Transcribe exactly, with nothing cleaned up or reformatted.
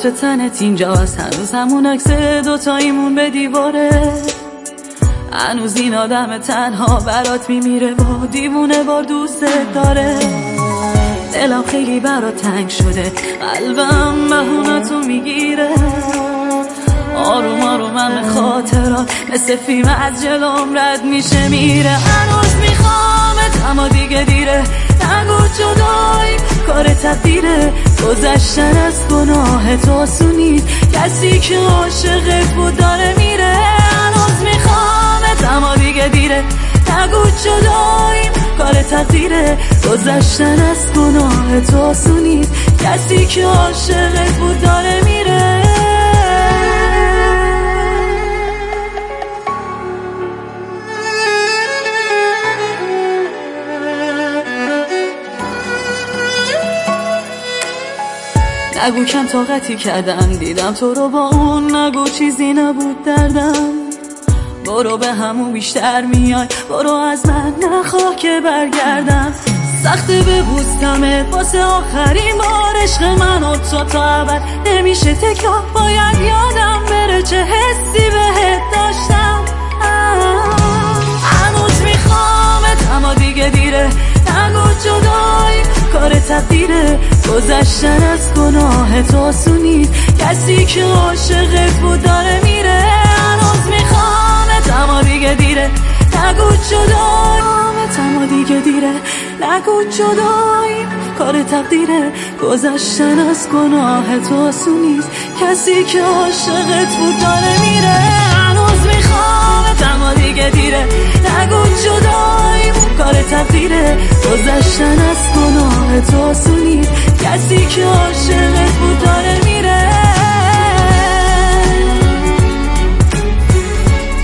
عطر تنت اینجاست، هنوز همون عکس دوتاییمون به دیواره، هنوز این آدم تنها برات میمیره با دیوونه بار دوست داره. دلم خیلی برات تنگ شده، قلبم بهونتو میگیره، آروم آروم هم خاطرات مثل فیلم از جلوم رد میشه میره. هنوز میخوامت اما دیگه دیره، نگو جدایی کار تقدیره، گذشتن از گناه تو آسونید، کسی که عاشقت بود داره میره. هنوز میخوامت اما دیگه دیره، نگو جدایی کار تقدیره، گذشتن از گناه تو آسونید، کسی که عاشقت بود داره میره. نگو کم طاقتی کردم، دیدم تو رو با اون، نگو چیزی نبود دردم، برو به همون بیشتر میای، برو از من نخواه که برگردم. سخته ببوسمت واسه آخرین بار، عشق من و تو تا ابد نمیشه تکرار، باید یادم بره چه حسی بهت داشتم. هنوز میخوامت اما دیگه دیره، نگو جدایی کار تقدیره، گذشتن از گناه تو آسونید، کسی که عاشقت بود داره میره. هنوز میخوامت اما دیگه دیره، نگو جدایی اما دیگه دیره، نگو جدایی کار تقدیره، گذشتن از گناه تو آسونید، کسی که عاشقت بود داره میره. هنوز میخوامت اما دیگه دیره، نگو جدایی کار تقدیره، گذشتن از گناه تو آسونید، کسی که عاشقت بود